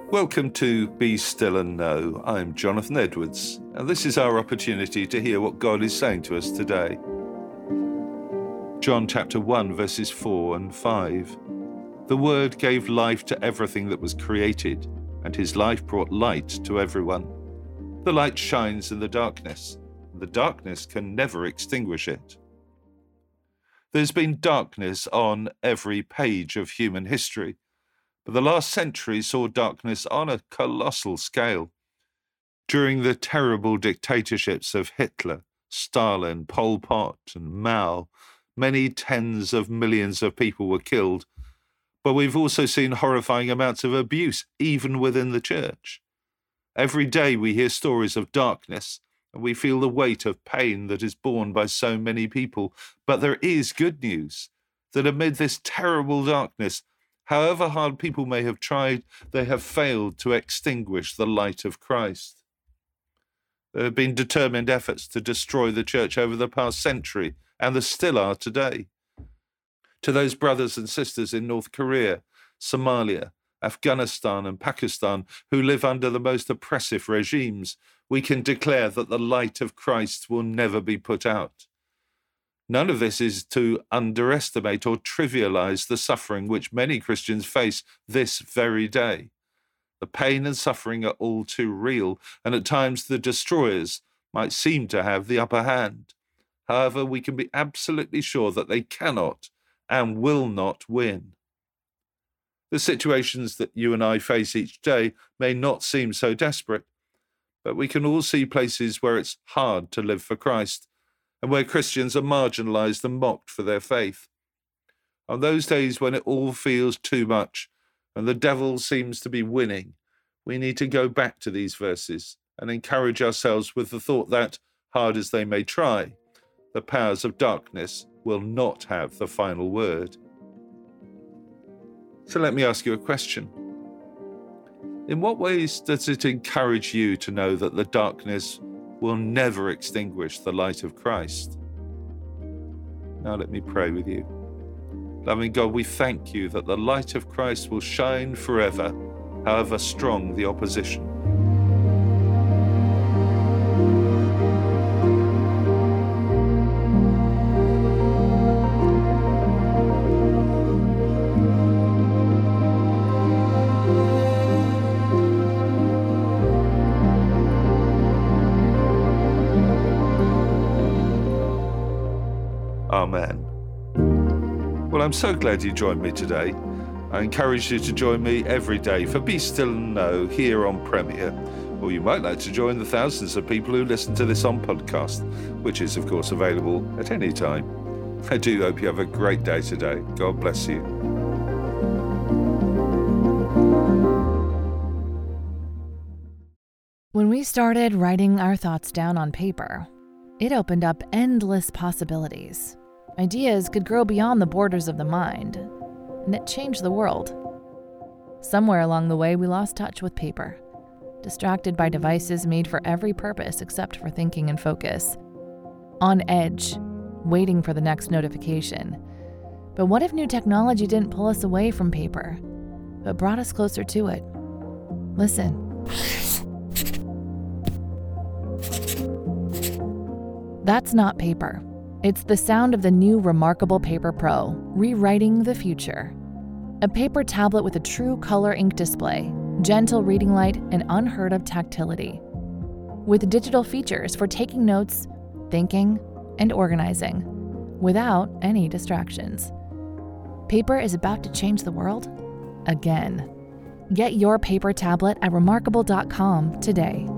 Welcome to Be Still and Know. I'm Jonathan Edwards, and this is our opportunity to hear what God is saying to us today. John chapter 1, verses 4 and 5. The Word gave life to everything that was created, and his life brought light to everyone. The light shines in the darkness, and the darkness can never extinguish it. There's been darkness on every page of human history, but the last century saw darkness on a colossal scale. During the terrible dictatorships of Hitler, Stalin, Pol Pot, and Mao, many tens of millions of people were killed, but we've also seen horrifying amounts of abuse, even within the church. Every day we hear stories of darkness, and we feel the weight of pain that is borne by so many people. But there is good news, that amid this terrible darkness, however hard people may have tried, they have failed to extinguish the light of Christ. There have been determined efforts to destroy the church over the past century, and there still are today. To those brothers and sisters in North Korea, Somalia, Afghanistan and Pakistan who live under the most oppressive regimes, we can declare that the light of Christ will never be put out. None of this is to underestimate or trivialize the suffering which many Christians face this very day. The pain and suffering are all too real, and at times the destroyers might seem to have the upper hand. However, we can be absolutely sure that they cannot and will not win. The situations that you and I face each day may not seem so desperate, but we can all see places where it's hard to live for Christ, and where Christians are marginalized and mocked for their faith. On those days when it all feels too much and the devil seems to be winning, we need to go back to these verses and encourage ourselves with the thought that, hard as they may try, the powers of darkness will not have the final word. So let me ask you a question. In what ways does it encourage you to know that the darkness will never extinguish the light of Christ? Now let me pray with you. Loving God, we thank you that the light of Christ will shine forever, however strong the opposition. Amen. Well, I'm so glad you joined me today. I encourage you to join me every day for Be Still and Know here on Premier. Or you might like to join the thousands of people who listen to this on podcast, which is, of course, available at any time. I do hope you have a great day today. God bless you. When we started writing our thoughts down on paper, it opened up endless possibilities. Ideas could grow beyond the borders of the mind, and it changed the world. Somewhere along the way, we lost touch with paper, distracted by devices made for every purpose except for thinking and focus. On edge, waiting for the next notification. But what if new technology didn't pull us away from paper, but brought us closer to it? Listen. That's not paper. It's the sound of the new Remarkable Paper Pro, rewriting the future. A paper tablet with a true color ink display, gentle reading light, and unheard of tactility. With digital features for taking notes, thinking, and organizing, without any distractions. Paper is about to change the world again. Get your paper tablet at remarkable.com today.